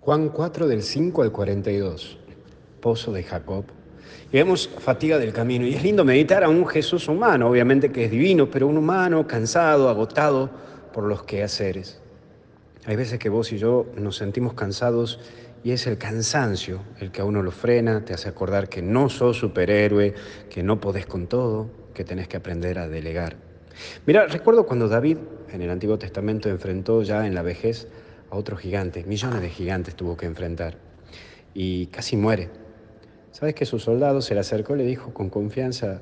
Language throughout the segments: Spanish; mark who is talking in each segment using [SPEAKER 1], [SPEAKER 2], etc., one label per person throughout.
[SPEAKER 1] Juan 4 del 5 al 42, pozo de Jacob. Y vemos fatiga del camino. Y es lindo meditar a un Jesús humano, obviamente que es divino, pero un humano cansado, agotado por los quehaceres. Hay veces que vos y yo nos sentimos cansados y es el cansancio el que a uno lo frena, te hace acordar que no sos superhéroe, que no podés con todo, que tenés que aprender a delegar. Mira, recuerdo cuando David en el Antiguo Testamento enfrentó ya en la vejez a otro gigante, millones de gigantes tuvo que enfrentar y casi muere. ¿Sabes que su soldado se le acercó y le dijo con confianza,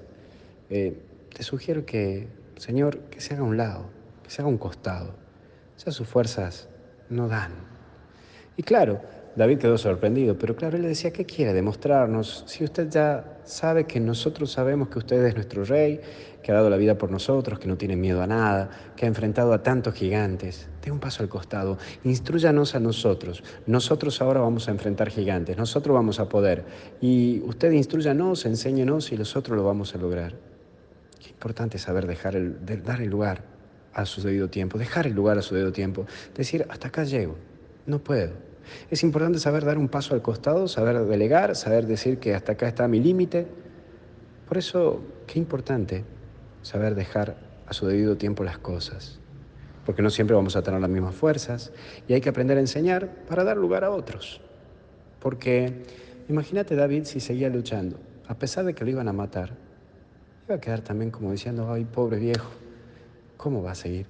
[SPEAKER 1] te sugiero que, Señor, que se haga a un lado, que se haga a un costado, ya sus fuerzas no dan? Y claro, David quedó sorprendido, pero claro, él le decía, ¿qué quiere demostrarnos? Si usted ya sabe que nosotros sabemos que usted es nuestro rey, que ha dado la vida por nosotros, que no tiene miedo a nada, que ha enfrentado a tantos gigantes. Dé un paso al costado, instruyanos a nosotros. Nosotros ahora vamos a enfrentar gigantes, nosotros vamos a poder. Y usted instruyanos, enséñenos y nosotros lo vamos a lograr. Qué importante saber dar el lugar a su debido tiempo, dejar el lugar a su debido tiempo, decir, hasta acá llego, no puedo. Es importante saber dar un paso al costado, saber delegar, saber decir que hasta acá está mi límite. Por eso, qué importante saber dejar a su debido tiempo las cosas, porque no siempre vamos a tener las mismas fuerzas y hay que aprender a enseñar para dar lugar a otros. Porque imagínate David si seguía luchando, a pesar de que lo iban a matar, iba a quedar también como diciendo, ay, pobre viejo, ¿cómo va a seguir?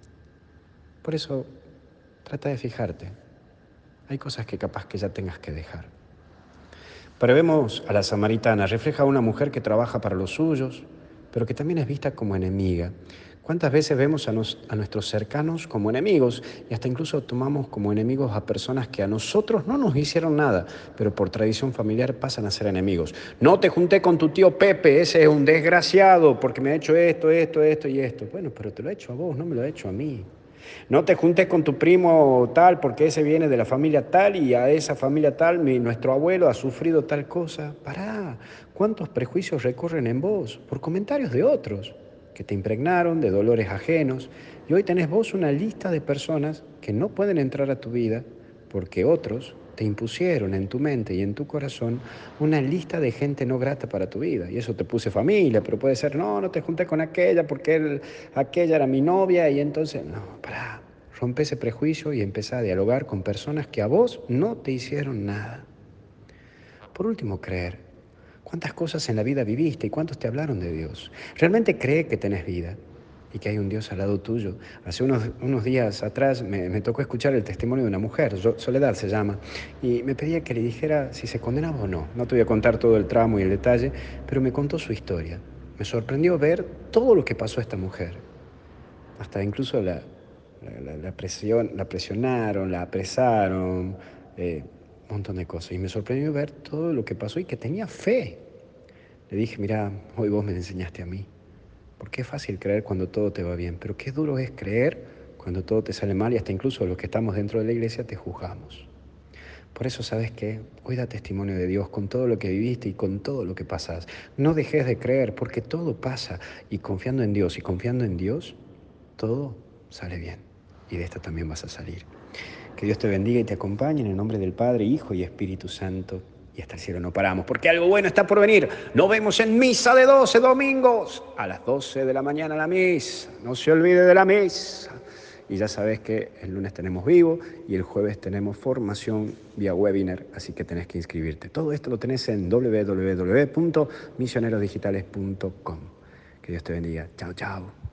[SPEAKER 1] Por eso, trata de fijarte. Hay cosas que capaz que ya tengas que dejar. Pero vemos a la samaritana, refleja a una mujer que trabaja para los suyos, pero que también es vista como enemiga. ¿Cuántas veces vemos a nuestros cercanos como enemigos y hasta incluso tomamos como enemigos a personas que a nosotros no nos hicieron nada, pero por tradición familiar pasan a ser enemigos? No te junté con tu tío Pepe, ese es un desgraciado porque me ha hecho esto, esto, esto y esto. Bueno, pero te lo he hecho a vos, no me lo ha hecho a mí. No te juntes con tu primo tal porque ese viene de la familia tal y a esa familia tal nuestro abuelo ha sufrido tal cosa. Pará, ¿cuántos prejuicios recorren en vos por comentarios de otros que te impregnaron de dolores ajenos? Y hoy tenés vos una lista de personas que no pueden entrar a tu vida porque otros te impusieron en tu mente y en tu corazón una lista de gente no grata para tu vida. Y eso te puse familia, pero puede ser, no, no te juntes con aquella porque aquella era mi novia y entonces, no, pará, rompe ese prejuicio y empezá a dialogar con personas que a vos no te hicieron nada. Por último, creer. ¿Cuántas cosas en la vida viviste y cuántos te hablaron de Dios? ¿Realmente cree que tenés vida y que hay un Dios al lado tuyo? Hace unos días atrás me tocó escuchar el testimonio de una mujer, Soledad se llama, y me pedía que le dijera si se condenaba o no. No te voy a contar todo el tramo y el detalle, pero me contó su historia. Me sorprendió ver todo lo que pasó a esta mujer. Hasta incluso la presionaron, la apresaron, un montón de cosas. Y me sorprendió ver todo lo que pasó y que tenía fe. Le dije, mira, hoy vos me enseñaste a mí. Porque es fácil creer cuando todo te va bien, pero qué duro es creer cuando todo te sale mal y hasta incluso los que estamos dentro de la iglesia te juzgamos. Por eso, ¿sabes qué? Hoy da testimonio de Dios con todo lo que viviste y con todo lo que pasas. No dejes de creer porque todo pasa y confiando en Dios y confiando en Dios, todo sale bien. Y de esta también vas a salir. Que Dios te bendiga y te acompañe en el nombre del Padre, Hijo y Espíritu Santo. Y hasta el cielo no paramos, porque algo bueno está por venir. Nos vemos en misa de 12 domingos. A las 12 de la mañana la misa. No se olvide de la misa. Y ya sabes que el lunes tenemos vivo y el jueves tenemos formación vía webinar, así que tenés que inscribirte. Todo esto lo tenés en www.misionerosdigitales.com. Que Dios te bendiga. Chao, chao.